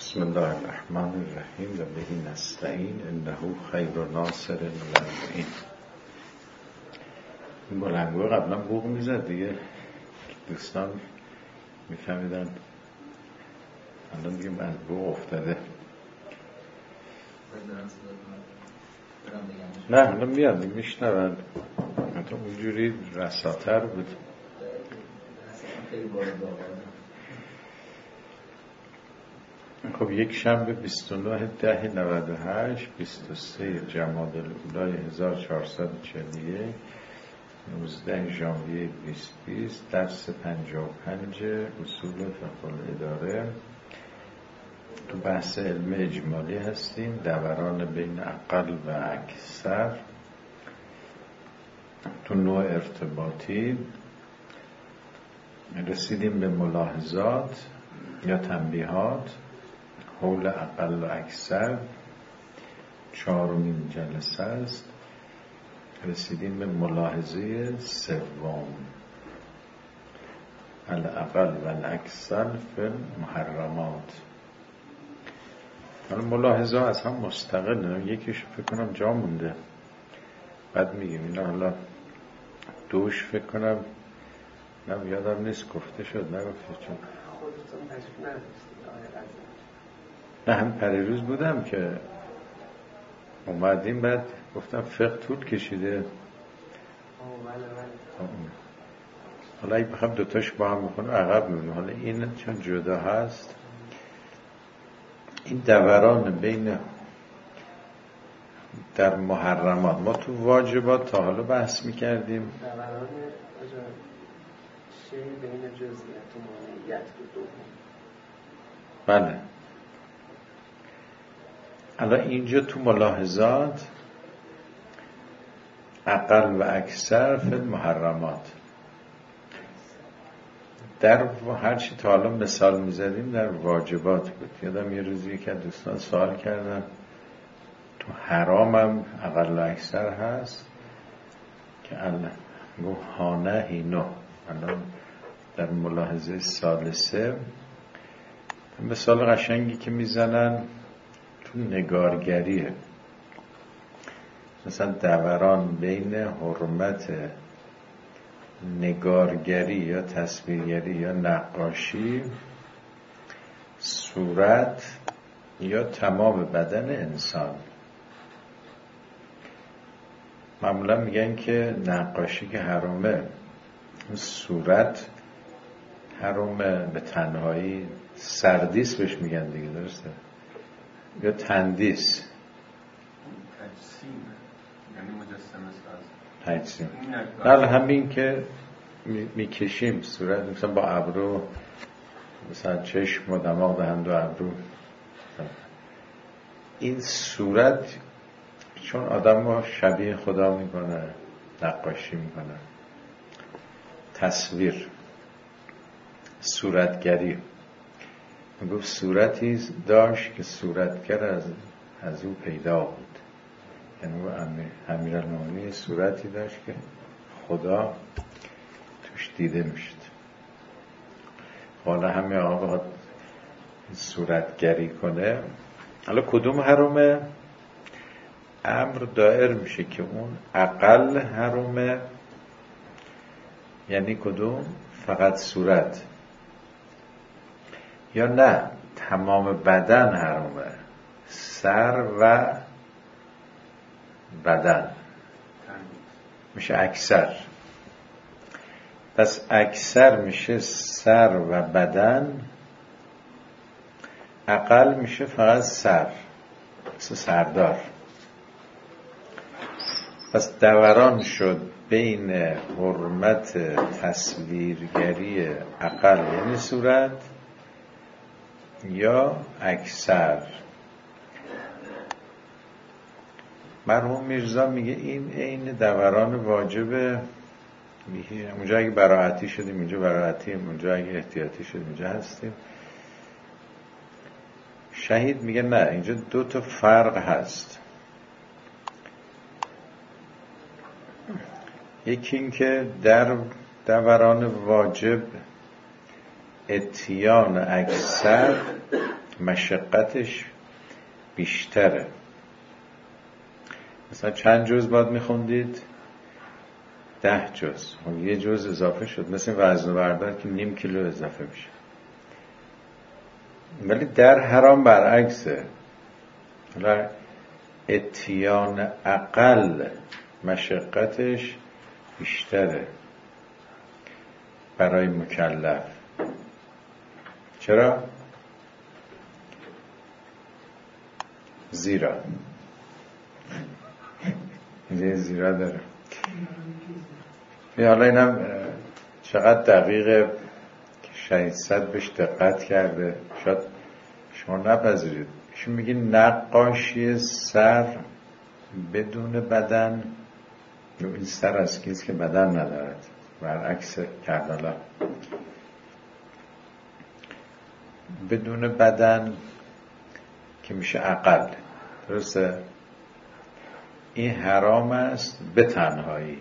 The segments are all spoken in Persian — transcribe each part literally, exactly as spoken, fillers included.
بسم الله الرحمن الرحیم و به نستعین انه خیر و ناصر للمؤمنین. این بلنگوه قبلا بوق میزد دیگه، دوستان میفهمیدن الان دیگه من بوق افتاده. نه الان میاد میشنون، حتی اونجوری رساتر بود. خب یک شنبه بیست و نه ده نود و هشت بیست و سه جمادی الاولی هزار و چهارصد و چهل و یک نوزده ژانویه بیست بیست درس پنجاه و پنج اصول فقه الاداره. تو بحث علم اجمالی هستیم، دوران بین اقل و اکثر تو نوع ارتباطی. رسیدیم به ملاحظات یا تنبیهات حول اقل و اکثر، چهارمین جلسه است. رسیدیم به ملاحظه سوم، الاقل و الاکثر فی المحرمات. حالا ملاحظه از هم مستقل، یکیش فکر کنم جا مونده بعد میگیم اینا. حالا دوش فکر کنم نه یادم نیست گفته شد نگفته چون نه هم پریروز بودم که اومدیم بعد گفتم فقه طول کشیده. حالا اگه بخوام دوتاش با هم بکنم عقب میمونه. حالا این چون جدا هست، این دوران بین در محرمات، ما تو واجبات تا حالا بحث میکردیم دوران شی بین جزئیات و ماهیت دو بله. الان اینجا تو ملاحظات اقل و اکثر فی المحرمات، در هرچی تا حالا مثال میزدیم در واجبات بود. یادم یه روزی که دوستان سوال کردن تو حرام هم اقل و اکثر هست که الان گوهانه هینو. الان در ملاحظه ثالثه مثال قشنگی که میزنن تو نگارگریه، مثلا دوران بین حرمت نگارگری یا تصویرگری یا نقاشی، صورت یا تمام بدن انسان. معمولا میگن که نقاشی که حرامه، صورت حرامه به تنهایی، سردیس بهش میگن دیگه، درسته؟ یا تندیس، تجسیم. نه همین که میکشیم صورت، مثلا با ابرو، مثلا چشم و دماغ دهند و ابرو. این صورت چون آدم رو شبیه خدا میکنه، نقاشی میکنه، تصویر، صورتگری. میگفت صورتی داشت که صورتگر از, از او پیدا بود. یعنی او امیرالمومنین صورتی داشت که خدا توش دیده میشد. حالا همه آقا بخواد صورتگری کنه، حالا کدوم حرامه؟ امر دائر میشه که اون اقل حرامه. یعنی کدوم؟ فقط صورت، یا نه تمام بدن حرامه، سر و بدن میشه اکثر. پس اکثر میشه سر و بدن، اقل میشه فقط سر، مثل سردار. پس دوران شد بین حرمت تصویرگری اقل یعنی صورت یا اکثر. مرحوم میرزا میگه این عین دوران واجب. اونجا اگه براعتی شدیم اینجا براعتیم، اونجا اگه احتیاطی شدیم اینجا هستیم. شهید میگه نه، اینجا دو تا فرق هست. یکی این که در دوران واجب اتیان اکثر مشقتش بیشتره. مثلا چند جز باید میخوندید؟ ده جز. یه جز اضافه شد، مثل وزن بردار که نیم کیلو اضافه میشه. ولی در حرام برعکسه، اتیان اقل مشقتش بیشتره برای مکلف. چرا؟ زیرا اینجا زیرا داره. حالا اینم چقدر دقیقه که شهید صد بهش دقت کرده، شاید شما نپذیرید. ایشون میگه نقاشی سر بدون بدن، این سر از کیست که بدن ندارد، برعکس کردالا، بدون بدن که میشه عقل. درسته؟ این حرام است به تنهایی،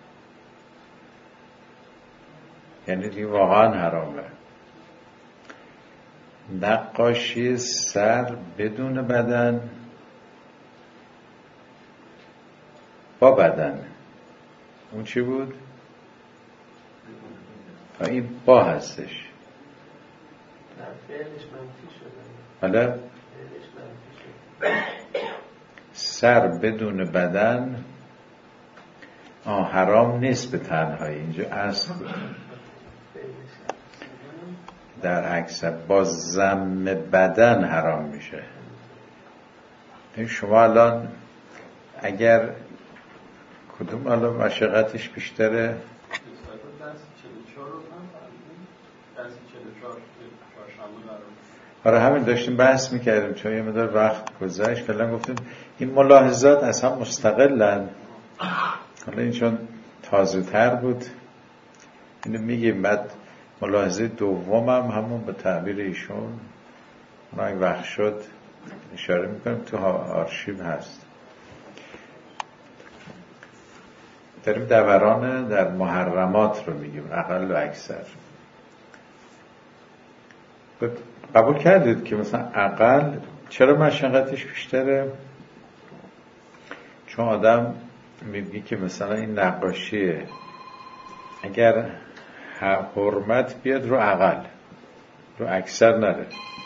یعنی دیگه واقعا حرامه. نقاشی سر بدون بدن با بدن، اون چی بود؟ این با هستش. فعلش منفی شده. بله؟ سر بدون بدن آه حرام نیست به تنهایی، اینجا اصل در عکس با ضم بدن حرام میشه. این شما الان اگر کدوم الان مشقتش بیشتره؟ آره همین داشتیم بحث میکردیم، چون یه مدار وقت گذشت فعلا گفتیم این ملاحظات اصلا مستقلن. حالا این چون تازه تر بود اینو میگیم. بعد ملاحظه دومم همون به تعبیر ایشون، ما اگه وقت شد اشاره میکنیم، تو آرشیو هست. داریم دوران در محرمات رو میگیم، اقل و اکثر. قبول کردید که مثلا اقل چرا مشقتش بیشتره؟ چون آدم میگه که مثلا این نقاشیه، اگر حرمت بیاد رو اقل، رو اکثر نره،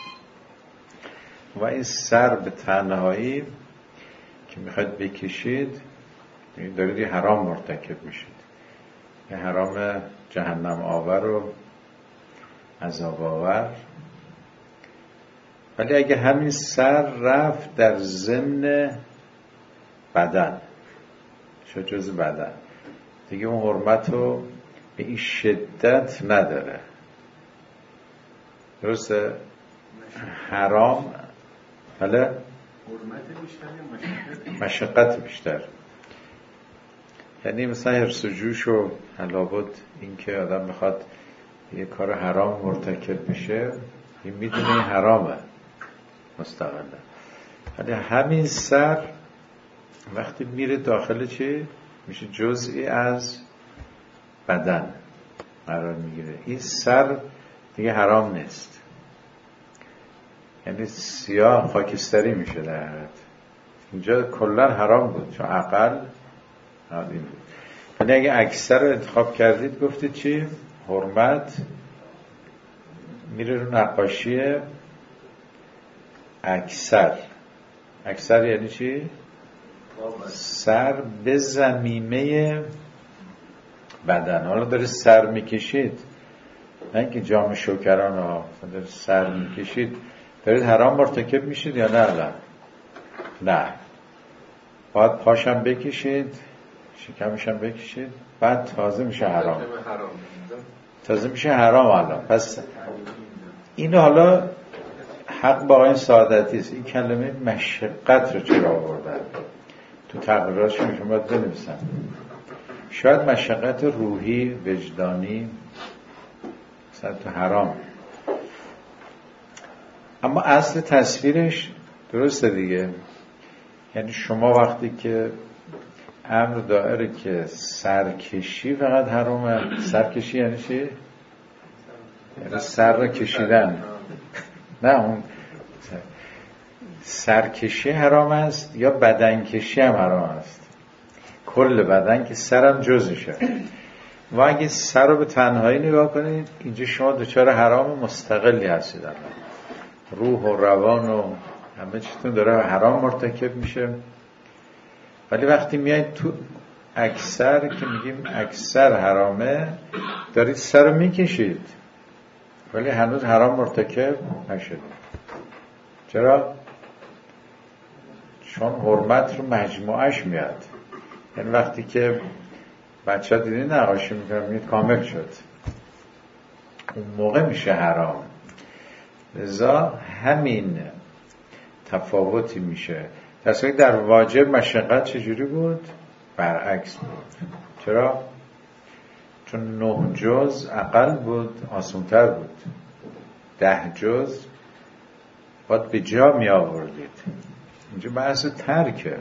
و این سر به تنهایی که میخواید بکشید دارید یه حرام مرتکب میشید، یه حرام جهنم آور و عذاب آور. ولی اگه همین سر رفت در ضمن بدن، شد جز بدن، دیگه اون حرمت رو به این شدت نداره. درسته؟ حرام بله؟ حرمت بیشتر یا مشقت بیشتر. یعنی مثلا حرص و جوش و حلابت، این که آدم میخواد یه کار حرام مرتکب بشه، این میدونه این حرامه مستقلا. ولی همین سر وقتی میره داخل چی؟ میشه جزئی از بدن قرار میگیره. این سر دیگه حرام نیست، یعنی سیاه خاکستری میشه در حقیقت. اینجا کلا حرام بود چون اقل حرام بود. ولی اگه اکثر رو انتخاب کردید گفتید چی؟ حرمت میره رو نقاشی اکثر. اکثر یعنی چی؟ سر به زمینه بدن. حالا داره سر میکشید، نه اینکه جام شوکران ها، داره سر میکشید، دارید حرام مرتکب میشید یا نه؟ نه نه، باید پاشم بکشید، شکمشم بکشید، بعد تازه میشه حرام، تازه میشه حرام. الان پس اینو حالا حق با این سعادتی است. این کلمه مشقت رو چرا آوردن تو تقریراتش؟ میشون باید بنویسن. شاید مشقت روحی وجدانی مثلا تو حرام، اما اصل تصویرش درسته دیگه. یعنی شما وقتی که امر دائره که سرکشی فقط حرامه. سرکشی یعنی چی؟ یعنی سر رو کشیدن، نه اون سرکشی حرام است یا بدنکشی هم حرام است؟ کل بدن که سرم جزشه. و اگه سر رو به تنهایی نگاه کنید اینجا شما دچار حرام مستقلی هستید. روح و روان و همه چیتون داره حرام مرتکب میشه. ولی وقتی میایید تو اکثر که میگیم اکثر حرامه، دارید سر رو میکشید ولی هنوز حرام مرتکب نشد. چرا؟ چون حرمت رو مجموعش میاد. یعنی وقتی که بچه ها دیدین نقاشی میکنن میگید کامل شد، اون موقع میشه حرام. لذا همین تفاوتی میشه. تصویر در واجب مشقت چجوری بود؟ برعکس بود. چرا؟ چون نه جز اقل بود، آسان‌تر بود. ده جز باید به جا می آوردید. اینجا بحث ترکه.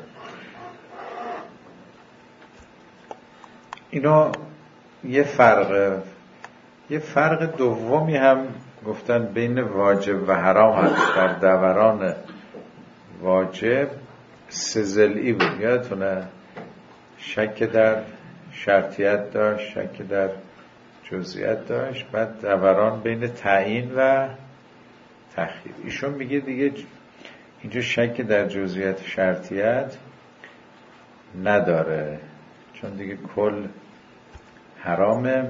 اینو یه فرق یه فرق دومی هم گفتن بین واجب و حرام هست. در دوران واجب سزلی بود، یادتونه؟ شک در شرطیت داشت، شک در جزئیات داشت. بعد دوران بین تعیین و تخییر. ایشون میگه دیگه اینجا شک در جزئیات شرطیت نداره، چون دیگه کل حرامه.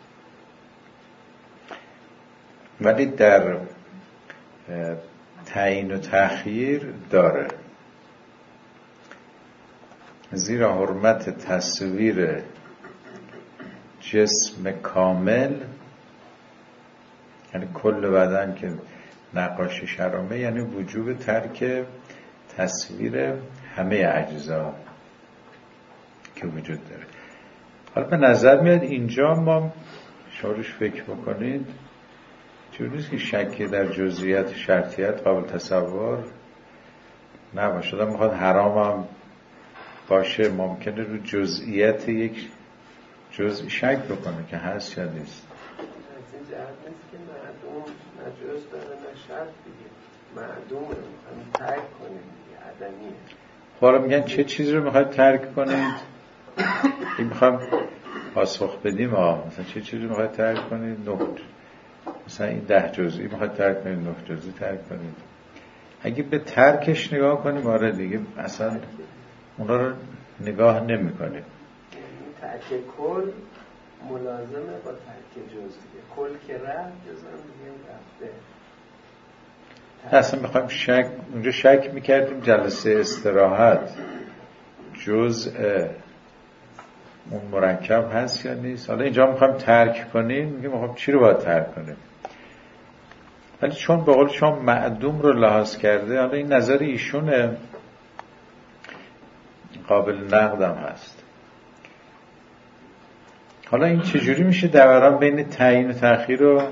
ولی در تعیین و تخییر داره، زیرا حرمت تصویر جسم کامل، یعنی کل بدن که نقاشی حرامه، یعنی وجوب ترک تصویر همه اجزا که وجود داره. حالا به نظر میاد اینجا ما شاروش فکر بکنید چون نیست که شکی در جزئیات شرطیت قابل تصور نباشه. آدم میخواد حرام هم باشه، ممکنه رو جزئیات یک جزء شک بکنه که هست یا نیست. از این جهت نیست که معدوم نه جز داره نه شرط دیگه، معدوم رو میخوایم ترک کنیم دیگه، عدمیه. حالا میگن چه چیزی رو میخواید ترک کنید؟ این میخوایم پاسخ بدیم. آه مثلا چه چیزی رو میخواید ترک کنید؟ نه مثلا این ده جزئی میخواید ترک کنید، نه جزئی ترک کنید. اگه به ترکش نگاه کنیم آره دیگه اصلا اونا رو نگاه نمی کنیم. یعنی ترک کل ملازمه با ترک جزئی. کل که رفت جزء هم دیگه رفته. اصلا میخوایم شک اونجا شک میکردیم جلسه استراحت جزء اون مرکب هست یا نیست. حالا اینجا میخوایم ترک کنیم، میگیم میخوایم چی رو باید ترک کنیم. ولی چون به قول شما معدوم رو لحاظ کرده، حالا این نظر ایشونه قابل نقدم هست. حالا این چجوری میشه دوران بین تعیین و تأخیر و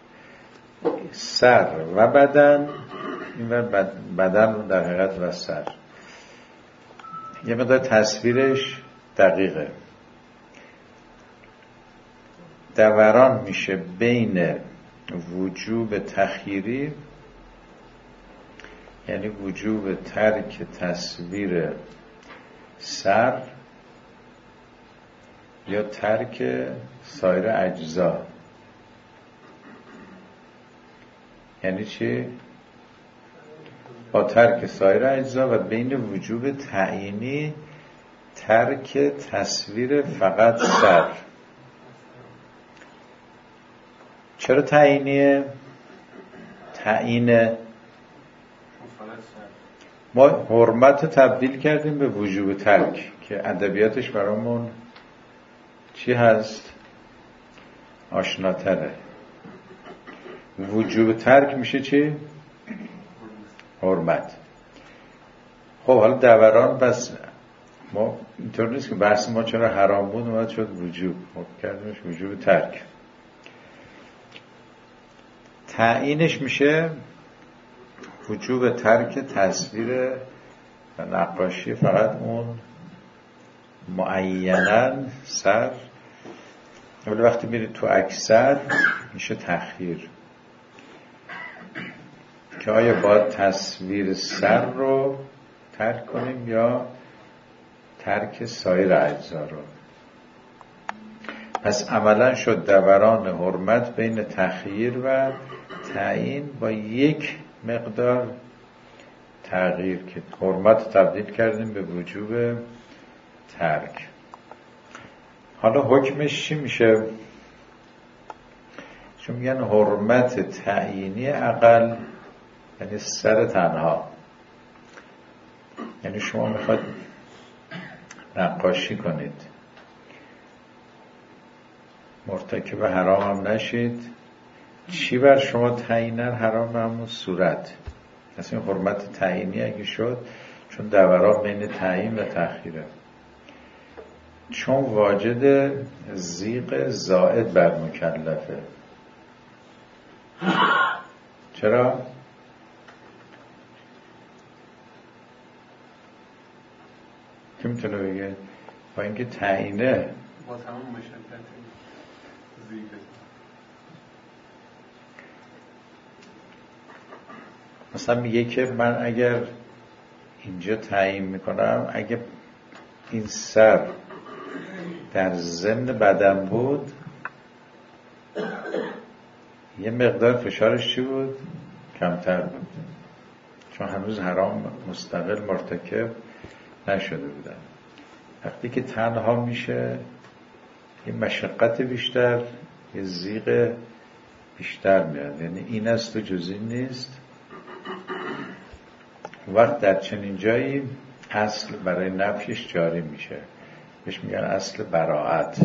سر و بدن؟ این بدن رو در حقیقت و سر یه مقدار تصویرش دقیقه. دوران میشه بین وجوب تخییری، یعنی وجوب ترک تصویر سر یا ترک سایر اجزا. یعنی چی؟ با ترک سایر اجزا و بین وجوب تعیینی ترک تصویر فقط سر. چرا تعیینیه؟ تعیین ما حرمت تبدیل کردیم به وجوب ترک که ادبیاتش برامون چی هست؟ آشناتره. وجوب ترک میشه چی؟ حرمت. خب حالا دوران بس ما اینطور نیست که بحث ما چرا حرام بود اومد شد وجوب، خب کردیمش وجوب ترک. تعیینش میشه وجوب ترک تصویر و نقاشی فقط اون معیناً سر. ولی وقتی میرید تو اکثر میشه تخییر. که آیا باید تصویر سر رو ترک کنیم یا ترک سایر اجزا رو. پس عملا شد دوران حرمت بین تخییر و تعیین با یک مقدار تغییر که حرمت تبدیل کردیم به وجوب ترک. حالا حکمش چی میشه؟ چون میگن حرمت تعیینی اقل یعنی سر تنها. یعنی شما میخواد نقاشی کنید، مرتکب حرام هم نشید، چی بر شما تعییناً حرام؟ همون صورت. اصلا حرمت تعیینی اگه شد چون دوران بین تعیین و تأخیره، چون واجد ضیق زائد بر مکلفه. چرا؟ که میتونه بگه با اینکه تعیینه با تمام مشکلات ضیق. مثلا میگه که من اگر اینجا تعیین میکنم اگه این سر در ضمن بدن بود یه مقدار فشارش چی بود؟ کمتر بود، چون هنوز حرام مستقل مرتکب نشده بودن. وقتی که تنها میشه یه مشقت بیشتر، یه ضیق بیشتر میاد، یعنی این است و جز این نیست. وقت در چنین جایی اصل برای نفیش جاری میشه، بهش میگن اصل براعت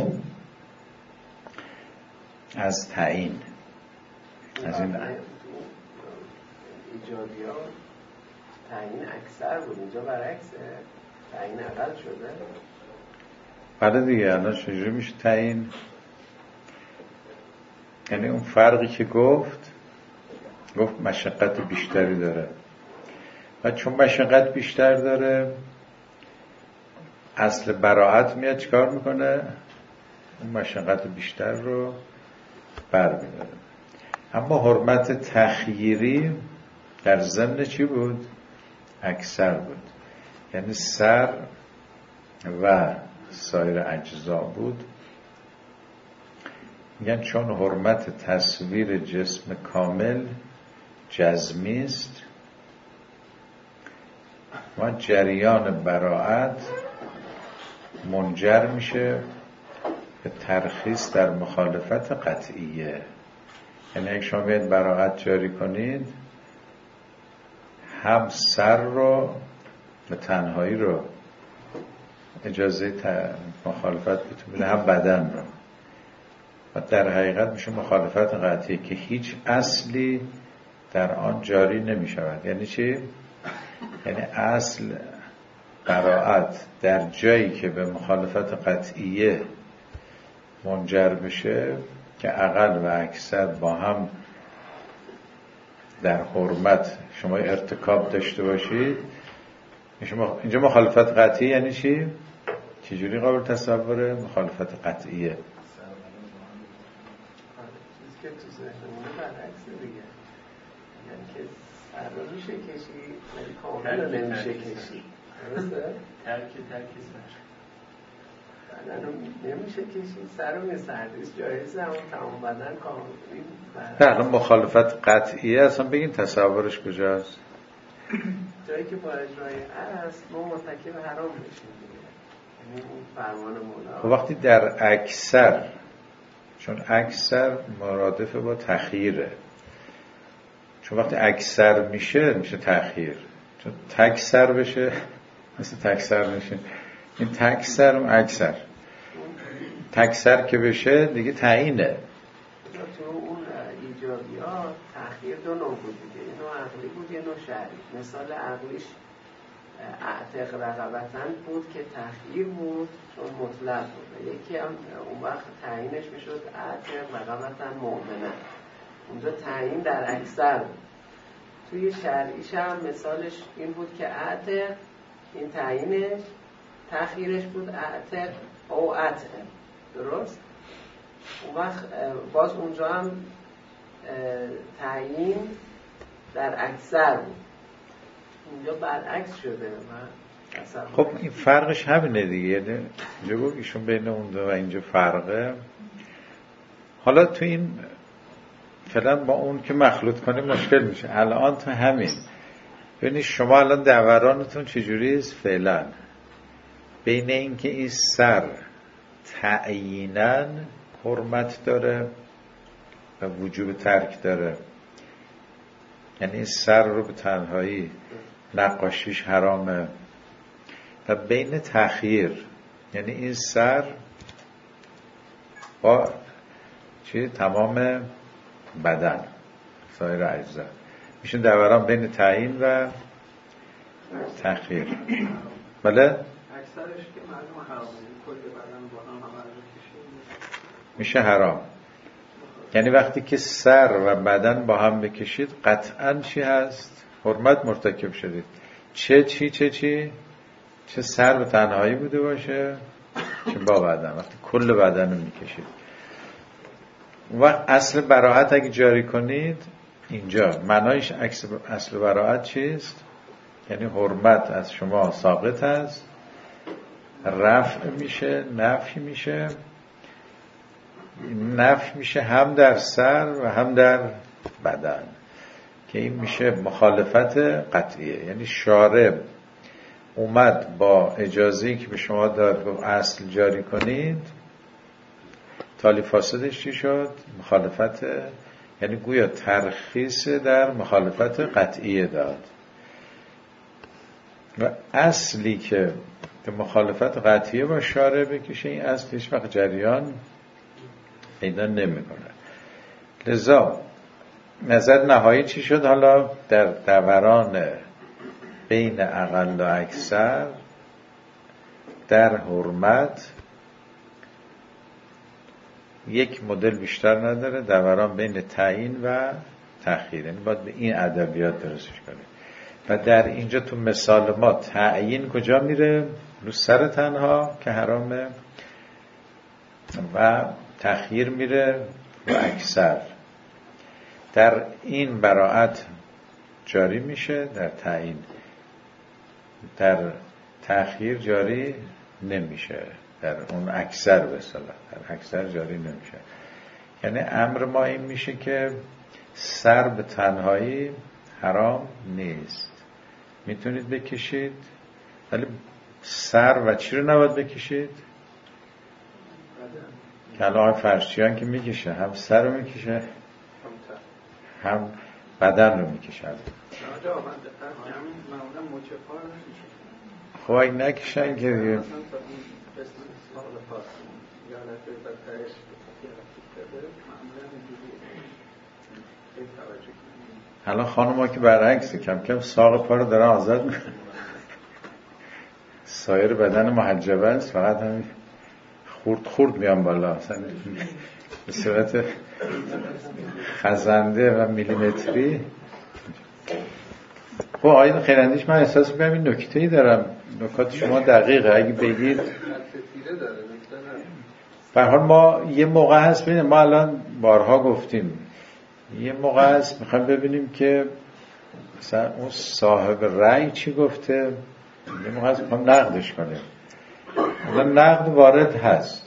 از تعیین. از این ایجابی ها تعیین اکثر بود، اینجا برعکسه، تعیین اقل شده. بله دیگه. الان چجوری میشه تعیین؟ یعنی اون فرقی که گفت گفت مشقت بیشتری داره و چون مشقت بیشتر داره اصل براعت میاد چیکار میکنه؟ اون مشقت بیشتر رو برمیداره. اما حرمت تخییری در ضمن چی بود؟ اکثر بود، یعنی سر و سایر اجزا بود. میگن چون حرمت تصویر جسم کامل جزمی است و جریان براعت منجر میشه به ترخیص در مخالفت قطعیه. یعنی اگه شما باید براعت جاری کنید هم سر رو و تنهایی رو اجازه مخالفت بتون بده، هم بدن رو، و در حقیقت میشه مخالفت قطعی که هیچ اصلی در آن جاری نمی شود. یعنی چی؟ یعنی اصل براعت در جایی که به مخالفت قطعیه منجر بشه که اقل و اکثر با هم در حرمت شما ارتکاب داشته باشید، اینجا مخالفت قطعی یعنی چی؟ چجوری قابل تصوره؟ مخالفت قطعیه چیزی که تو ذهنمونه برعکس دیگه، یعنی که سر رو میشه کشی ولی کامل رو نمیشه کشی. درسته؟ ترک ترکی سر بدن رو نمیشه کشی، سر رو میسردیست جایزه همون تمام بدن کامل. نه الان مخالفت قطعیه اصلا بگین تصورش کجاست؟ جایی که با اجرای اصل ما مرتکب حرام بشیم دیگه، یعنی اون فرمان مولا. وقتی در اکثر، چون اکثر مرادف با تخییره، چون وقتی اکثر میشه میشه تخییر، چون تکثر بشه مثل تکثر میشه. این تکثر و اکثر، تکثر که بشه دیگه تعیینه. تو اون ایجابی ها تخییر دو نوع بود دیگه، یه نوع عقلی بود یه نوع شرعی. مثال عقلیش اعتق رقبتن بود که تخییر بود چون مطلق بود، یکی هم اون وقت تعیینش میشد اعتق رقبتن مؤمنن، اونجا تعیین در اکثر بود. توی شرعیش هم مثالش این بود که اعتق این تعیینش، تخییرش بود اعتق او اعتق. درست؟ اون وقت باز اونجا هم تعیین در اکثر بود. اینجا برعکس شده. خب این فرقش همینه دیگه. اینجا گفت ایشون بین اون دو و اینجا فرقه. حالا تو این فعلا با اون که مخلوط کنیم مشکل میشه. الان تو همین ببینید شما الان دورانتون چجوریست فعلا بین این که این سر تعییناً حرمت داره و وجوب ترک داره، یعنی این سر رو به تنهایی نقاشیش حرامه، و بین تخییر یعنی این سر با چی تمام بدن سایر اجزا میشه دوران بین تعیین و تخییر. بله اکثرش که معلوم حرامه کل بدن با هم هم میشه حرام. یعنی وقتی که سر و بدن با هم بکشید قطعاً چی هست؟ حرمت مرتکب شدید. چه چی چه چی چه سر به تنهایی بوده باشه چه با بدن. وقتی کل بدن رو میکشید و اصل براءت اگه جاری کنید اینجا معنایش اصل براءت چیست؟ یعنی حرمت از شما ساقط است، رفع میشه، نفی میشه. نفی میشه هم در سر و هم در بدن که این میشه مخالفت قطعیه. یعنی شارع اومد با اجازه‌ای که به شما داد گفت اصل جاری کنید، تالی فاسدش چی شد؟ مخالفت، یعنی گویا ترخیص در مخالفت قطعیه داد و اصلی که به مخالفت قطعیه با شارع بکشه این اصل هیچ وقت جریان پیدا نمی‌کنه. لذا نظر نهایی چی شد؟ حالا در دوران بین اقل و اکثر در حرمت یک مدل بیشتر نداره، دوران بین تعیین و تخییر. یعنی باید به این ادبیات درستش کنیم. و در اینجا تو مثال ما تعیین کجا میره؟ رو سر تنها که حرامه و تخییر میره رو اکثر. در این براءت جاری میشه، در تعیین. در تأخیر جاری نمیشه، در اون اکثر به اصطلاح در اکثر جاری نمیشه. یعنی امر ما این میشه که سر به تنهایی حرام نیست، میتونید بکشید، ولی سر و چی رو نباید بکشید؟ که الان فرشیان که میکشه هم سر رو میکشه هم بدن رو میکشه. خب اگه نکشن که دیگه الان خانم ها که برعکسه کم کم ساق پا رو دارن آزاد میکنن، سایر بدن محجبه است، فقط همین خورد خورد میان بالا به صورت خزنده و میلیمتری. خب آیین خیراندیش من احساس میکنم این نکته‌ای دارم، نکات شما دقیقه اگه بگید. به هر حال ما یه موقع هست ببینیم، ما الان بارها گفتیم یه موقع هست میخوایم ببینیم که مثلا اون صاحب رأی چی گفته، یه موقع هست میخوایم نقدش کنیم. الان نقد وارد هست،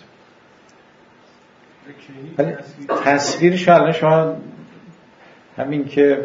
ولی تصویرش الان شما همین که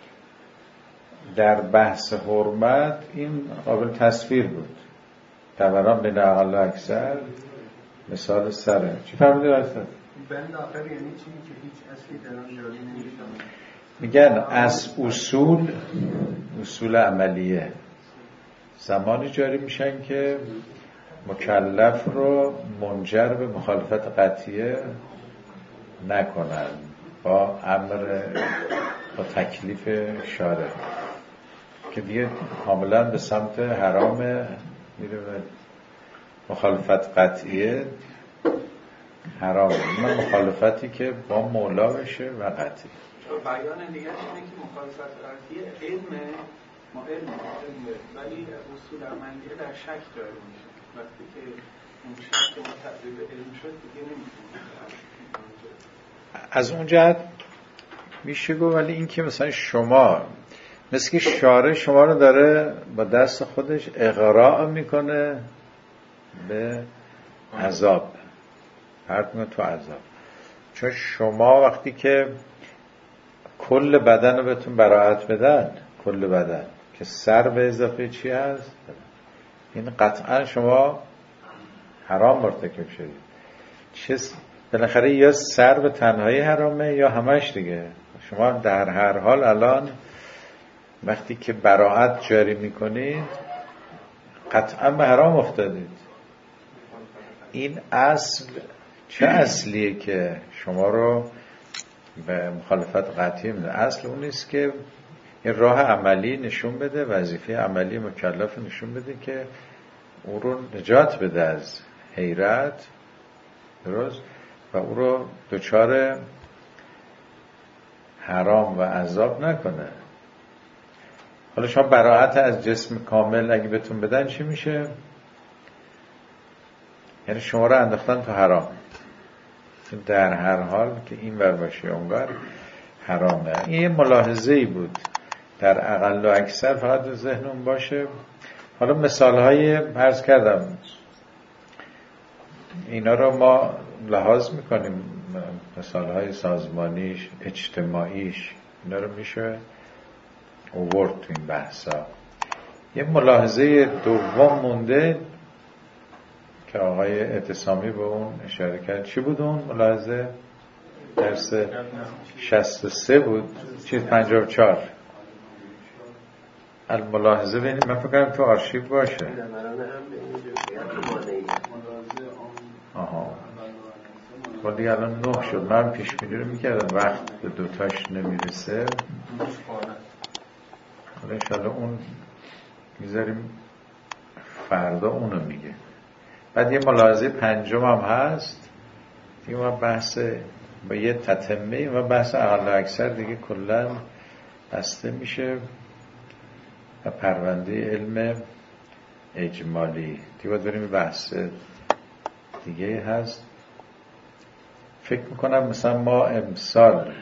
در بحث حرمت این قابل تصویر بود، دوران بین اقل و اکثر مثال سره. چی فرمودی راستن؟ بند آخر یعنی چی که هیچ اصلی در آن جاری نمیشه؟ میگن از اصول اصول عملیه زمانی جاری میشن که مکلف رو منجر به مخالفت قطعیه نکنن با امر با تکلیف شارع، که دیگه کاملا به سمت حرام میره و مخالفت قطعیه حرامه. من مخالفتی که با مولا بشه و قطعی. بیان دیگه اینه که مخالفت قطعیه علمه، ما علم علمه، ولی اصول عملیه در شک جاری میشه. وقتی که اون شک ما تبدیل به علم شد دیگه نمیتونیم از اون جهت میشه گفت. ولی این که مثلا شما مثل که شارع شما رو داره با دست خودش اغراء میکنه به عذاب، پرت میکنه تو عذاب. چون شما وقتی که کل بدن رو بهتون براءت بدن، کل بدن که سر به اضافه چی هست، این قطعا شما حرام مرتکب شدید. چه بالاخره یا سر به تنهایی حرامه یا همش دیگه. شما در هر حال الان وقتی که براءت جاری میکنید قطعا به حرام افتادید. این اصل چه اصلیه که شما رو به مخالفت قطعی میده؟ اصل اون است که این راه عملی نشون بده، وظیفه عملی مکلف نشون بده که او رو نجات بده از حیرت، درست، و او رو دچار حرام و عذاب نکنه. حالا شما براءت از جسم کامل اگه بهتون بدن چی میشه؟ یعنی شما رو انداختن تو حرام. در هر حال که این ور باشه اونور حرامه. این یه ملاحظه‌ای بود در اقل و اکثر، فقط در ذهنم باشه. حالا مثالهای عرض کردم اینا رو ما لحاظ میکنیم، مثالهای سازمانیش، اجتماعیش، اینا رو میشه اوورد تو این بحثا. یه ملاحظه دوم مونده که آقای اعتصامی به اون اشاره کرد. چی بود اون ملاحظه؟ درس شصت و سه بود، چیز پنجاه و چهار. الملاحظه بینیم، من فکر کنم تو آرشیو باشه. آها ولی الان نه شد. من پیش بینی رو میکردم وقت به دوتاش نمیرسه. حالا انشاءالله اون میذاریم فردا اونو میگه. بعد یه ملاحظه پنجم هم هست دیگه، ما بحث با یه تتمه و بحث اقل و اکثر دیگه کلا بسته میشه و پرونده علم اجمالی دیگه باید بریم بحث دیگه هست. فکر میکنم مثلا ما امسال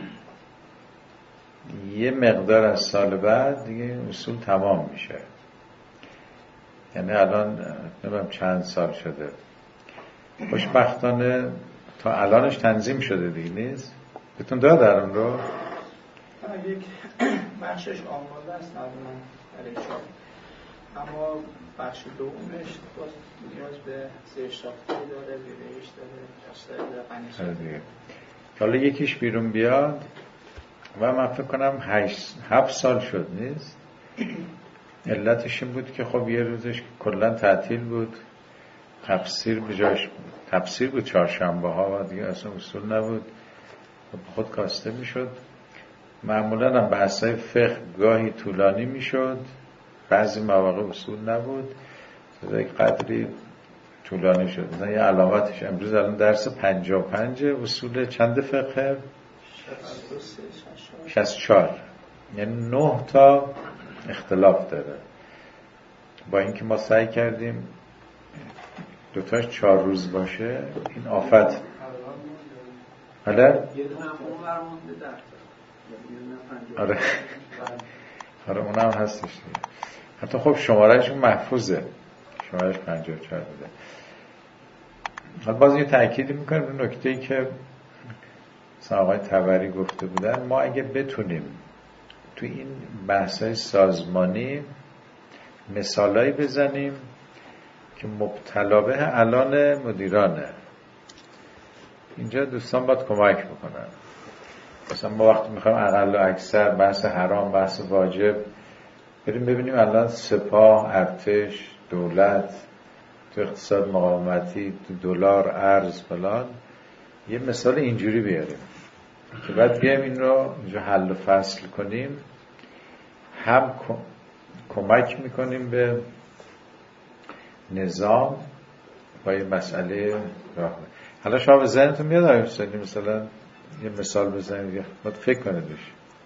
یه مقدار از سال بعد دیگه اصول تمام میشه. یعنی الان نمیم چند سال شده، خوشبختانه تا الانش تنظیم شده دیگه نیست. بهتون دادن اون رو؟ یک بخشش آماده است نظرم برای چاپ، اما بخش دومش باز نیاز به زیرساختی داره، ویرایش داره، دستای قنیسه. حالا یکیش بیرون بیاد و من فکر کنم هشت هفت سال شد نیست. علتش این بود که خب یه روزش کلا تعطیل بود، تفسیر بجاش بود، تفسیر بود چهارشنبه ها و دیگه اصلا اصول نبود، خود کاسته میشد. معمولا هم بحثای فقه گاهی طولانی میشد، بعضی مواقع اصول نبود، تا یک قدری طولانی شد. مثلا یه علامتش امروز الان درس پنجاه و پنج اصول چند فقه؟ شصت و چهار. یعنی نه تا اختلاف داره. با اینکه ما سعی کردیم دوتاش چهار روز باشه، این آفت. حالا آره آره اونم هستش دیگه. حتی خب شمارهشون محفوظه، شمارهش پنجاه و چهار بوده. حالا باز یه تأکیدی میکنم به نکته‌ای که مثلا آقای طبری گفته بودن. ما اگه بتونیم تو این بحث‌های سازمانی مثالایی بزنیم که مبتلا به الان مدیرانه، اینجا دوستان باید کمک بکنن. مثلا ما وقتی میخوایم اقل و اکثر، بحث حرام، بحث واجب، بریم ببینیم الان سپاه، ارتش، دولت، تو اقتصاد مقاومتی، تو دلار، ارز، فلان، یه مثال اینجوری بیاریم که بعد بیایم این رو اینجا حل و فصل کنیم. هم کمک میکنیم به نظام با یه مسئله راه. حالا شما به ذهنتون میاد آقای حسینی مثلا یه مثال بزنید، باید فکر کنید بشه،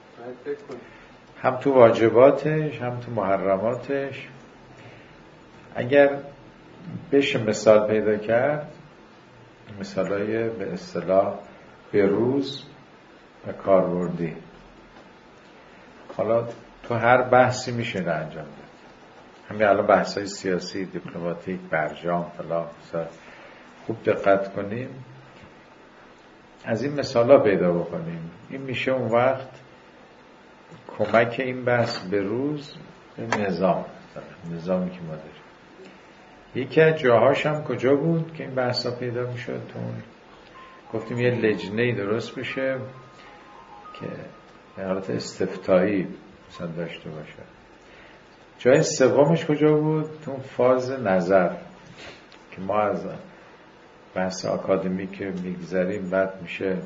هم تو واجباتش هم تو محرماتش. اگر بشه مثال پیدا کرد، مثالای به اصطلاح به روز و کاربردی. حالا تو هر بحثی میشه انجام داد. همین الان بحث‌های سیاسی، دیپلماتیک، برجام فلان، خوب دقت کنیم از این مثالا پیدا بکنیم. این میشه اون وقت کمک این بحث به روز به نظام، نظامی که ما داریم. یکی از جاهاش هم کجا بود که این بحثا پیدا میشد؟ تو گفتیم یه لجنه‌ای درست بشه که به حالت استفتایی مثلا داشته باشه. جای سومش کجا بود؟ تو فاز نظر که ما از بحث آکادمیک میگذریم، بعد میشه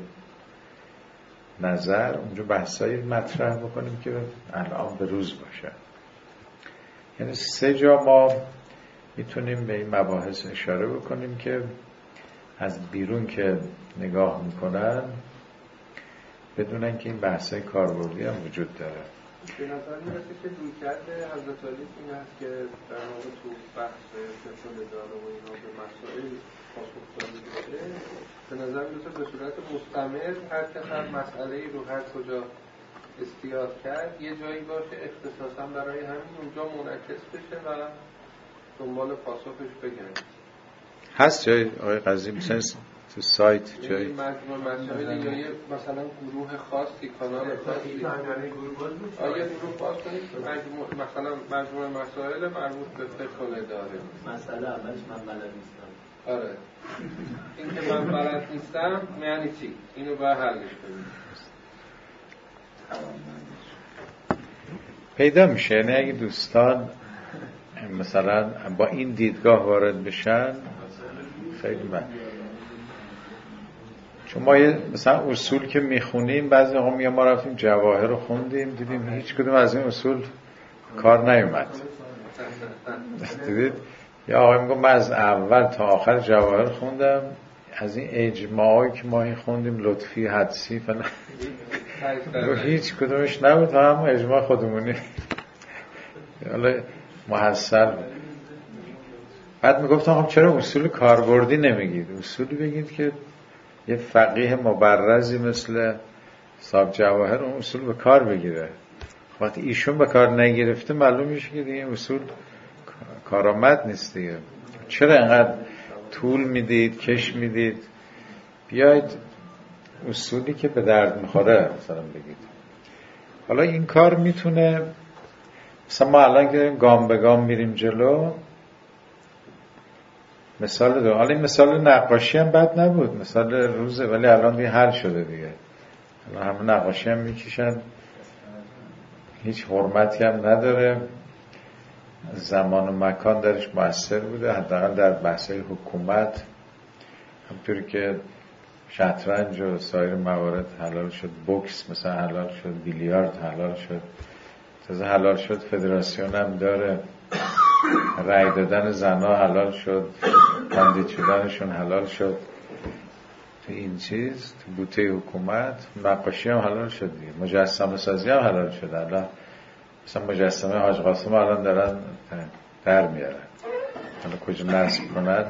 نظر، اونجا بحثایی مطرح بکنیم که الان به روز باشه. یعنی سه جا ما میتونیم به این مباحث اشاره بکنیم که از بیرون که نگاه میکنن بدونن که این بحثای کاربردی هم وجود داره. به نظر میرسه که رویکرد حضرت علی این است که در واقع تو بحث فقه اداره و اینا به مسائل پاسخگویی بشه. به نظر میرسه به صورت مستمر هر کس هر مسئله‌ای رو هر کجا استیاد کرد یه جایی باشه اختصاصا برای همین اونجا منعکس بشه و دنبال پاسخش بگردیم. هست جای آقای قضیه مثلا تو سایت جای مجموع مسائل یا یه مثلا گروه خاصی کانال خاصی آیا گروه خاص کنید مجموع مثلا مجموع مسائل مربوط به فقه الاداره مسئله اولش من بلد نیستم. آره این که من بلد نیستم یعنی چی؟ اینو باید حلش کنیم. پیدا میشه. یعنی اگه دوستان مثلا با این دیدگاه وارد بشن خیلی من چون ما یه مثلا اصول که میخونیم بعضی وقتا میگم ما رفتیم جواهر رو خوندیم دیدیم هیچ کدوم از این اصول کار نیومد. دیدید یا آقای میگم من از اول تا آخر جواهر خوندم، از این اجماعی که ما این خوندیم لطفی حدسی فلان هیچ کدومش نبود تا همون اجماع خودمونی حالا محصل. بعد میگفتم خب چرا اصول کاربردی نمیگید؟ اصولی بگید که یه فقیه مبرزی مثل صاحب جواهر اون اصول به کار بگیره. وقتی ایشون به کار نگرفته معلوم میشه که دیگه اصول کارآمد نیست دیگه. چرا انقدر طول میدید کش میدید؟ بیاید اصولی که به درد میخوره مثلا بگید. حالا این کار میتونه مثلا ما الان که گام به گام میریم جلو مثال دو. حالا این مثال نقاشی هم بد نبود، مثال روزه، ولی الان دیگه حل شده دیگه. الان همه نقاشی هم میکشن، هیچ حرمتی هم نداره، زمان و مکان درش مؤثر بوده، حداقل در بحث‌های حکومت همطوری که شطرنج و سایر موارد حلال شد، بوکس مثلا حلال شد، بیلیارد حلال شد، تازه حلال شد فدراسیون هم داره، رای دادن زنها حلال شد، کاندید شدنشون حلال شد. تو این چیز تو بوته حکومت نقاشی هم حلال شد دیگه، مجسمه سازی هم حلال شد. الان مثلا مجسمه حاج قاسم الان دارن در میارن، حالا کجا نصب کنن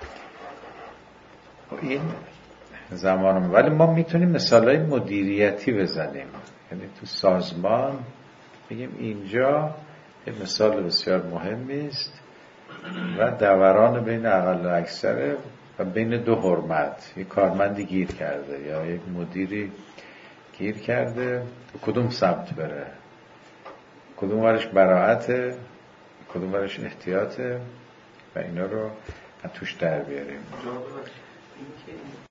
این زمان. ولی ما میتونیم مثالای مدیریتی بزنیم، یعنی تو سازمان بگیم اینجا یه مثال بسیار مهمی است و دوران بین اقل و اکثر و بین دو حرمت، یک کارمندی گیر کرده یا یک مدیری گیر کرده، به کدوم سمت بره، کدوم ورش براعته، کدوم ورش احتیاطه و اینا رو توش در بیاریم.